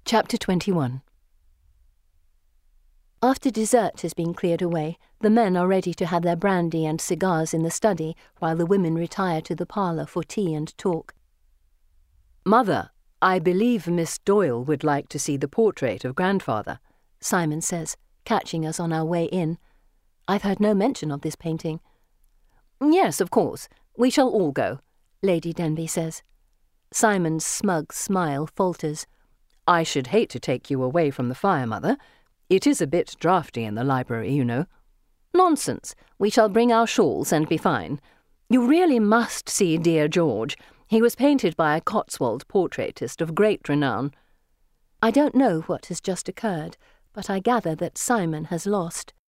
Chapter 21. After dessert has been cleared away, the men are ready to have their brandy and cigars in the study while the women retire to the parlour for tea and talk. "Mother, I believe Miss Doyle would like to see the portrait of grandfather," Simon says, catching us on our way in. I've heard no mention of this painting. "Yes, of course. We shall all go," Lady Denby says. Simon's smug smile falters. "I should hate to take you away from the fire, Mother. It is a bit draughty in the library, you know." "Nonsense. We shall bring our shawls and be fine. You really must see dear George. He was painted by a Cotswold portraitist of great renown." I don't know what has just occurred, but I gather that Simon has lost.